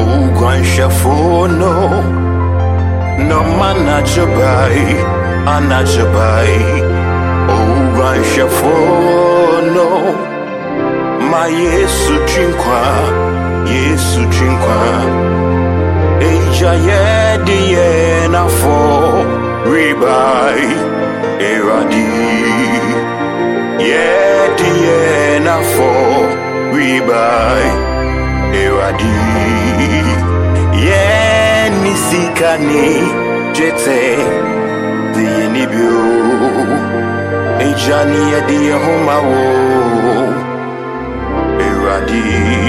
Gwanshafono no anajabai Gwanshafono ma Yesu chinkwa Eja yediye na fo ribai eradi yediye na fo ribai eradi nisikani jete dinibio ejani yediye homawo eradi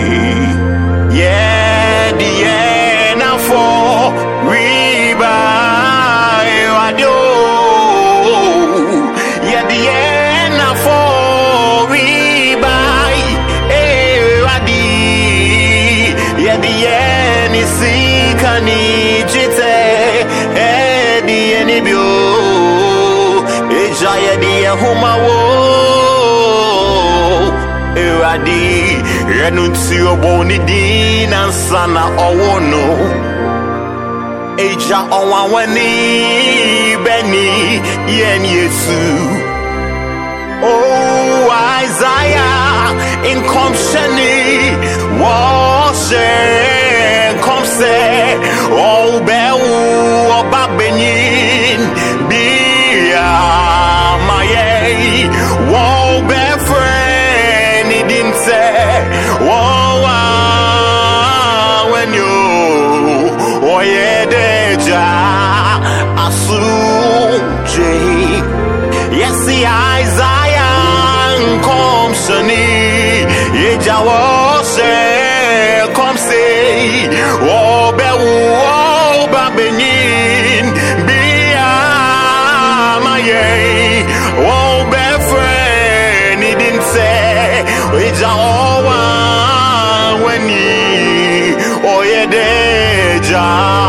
yediye na fo ribai eradi yediye na fo ribai eradi yediye nisikani jite edi enibio eja yedi ehumawo eradi renunti oboni dina sana owono eja onwawani beni yen Yesu oh Isaiah in company was come say oh beu oba benin bia maye wo be friend he didn't say oh when you oh yeah deja asuje yes the Isaiah come sani yejawo say come say oh ba benin bia maye oh be friend he didn't say it's all when he oh yeah deja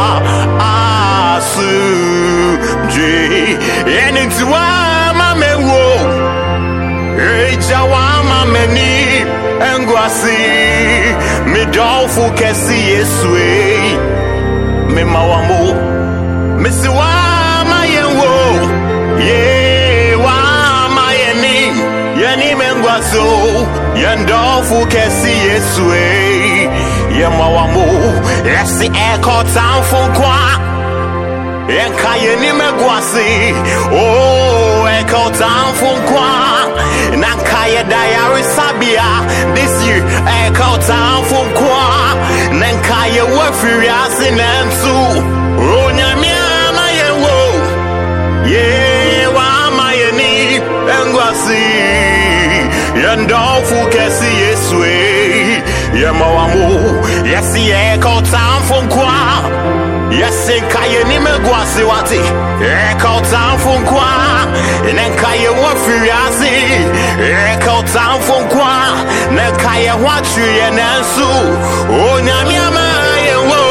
asu j and it's wama me wo eja wama meni engwasi me dolfu kesi yeswe me mawamo me si wa mayenwo ye wa mayeni yani mengwaso yandolfu kesi yeswe ye mawamo yesi eko tanfu kwa yenka yeni megwasi oh eko tanfu kwa Nankaya diary sabia this year eko tanfu kwa Nankaya wafirias in ensu Onyamia yewo ye wa mayeni engwasi yandolfu kesi yeswe yemawamu yesi eko tanfu kwa yesi kaya ni megwasi wati eko tanfu kwa Nankaya wafirias eko tanfu kwa Nankaya watri yenensu Onyamia yewo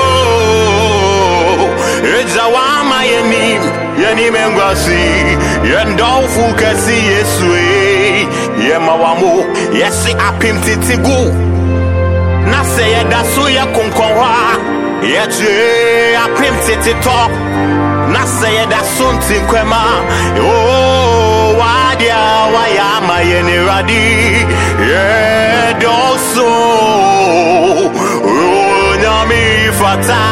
Ejawama yeni mengwasi yendolfu kasi yeswe yemawamu yesi apim titigu nase yedasu ya kunkonwa yeje apim titito nase yedasu ntinkwema oh wadia wayama yeni radi yedosu onyami fata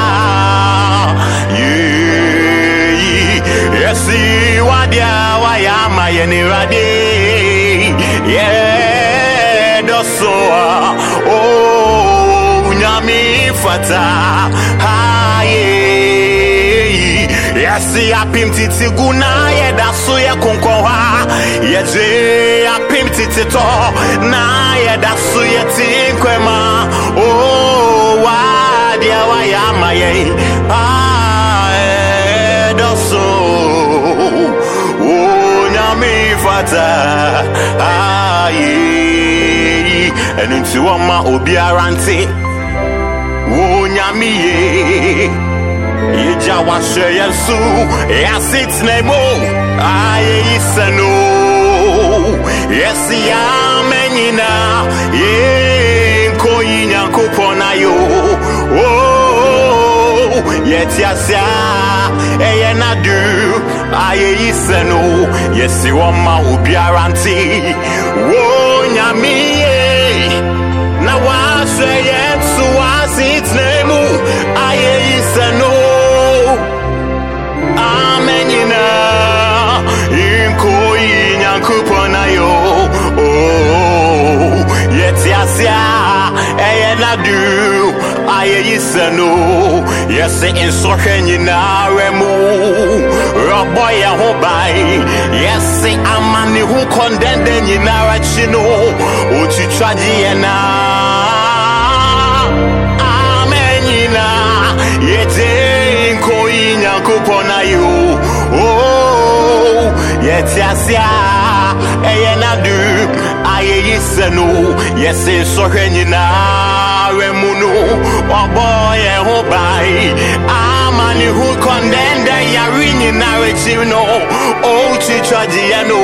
Yesi wadia wayama yeni radi yedoso oh nyami fata haye yesi apim titiguna yedaso ya konkoha yeje apim titito na yedaso yetinkwema oh wadia wayama yeni aye and into ma obiarante wo nyami ye yeja wa sheyesu ya sit nemo aye isano yes ya menina ye ko yinya ko pona yo oh yetiasia eyenadu ayeyiseno yesi woma obiaranti wo nyamiye na waswe yensu wasitnemu ayeyiseno amenyina inkoyi nyankupona yo yetiasia eyenadu ayeyiseno yesi insohwe nyinare mu roboye ho bai yesi amani hu kondende nyinara chino ochichaji yena amenyina yete inkoyi nyankupona yo yetiasia eyenadu ayeyiseno yesi insohwe nyinare munu oboye ho bai amani hu kondende yari nyinare chino ochichaji yeno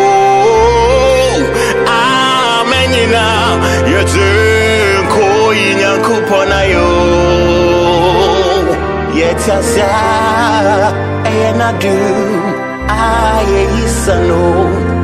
amenyina yete nkoyi nyankupona yo yetiasia eyenadu ayeyiseno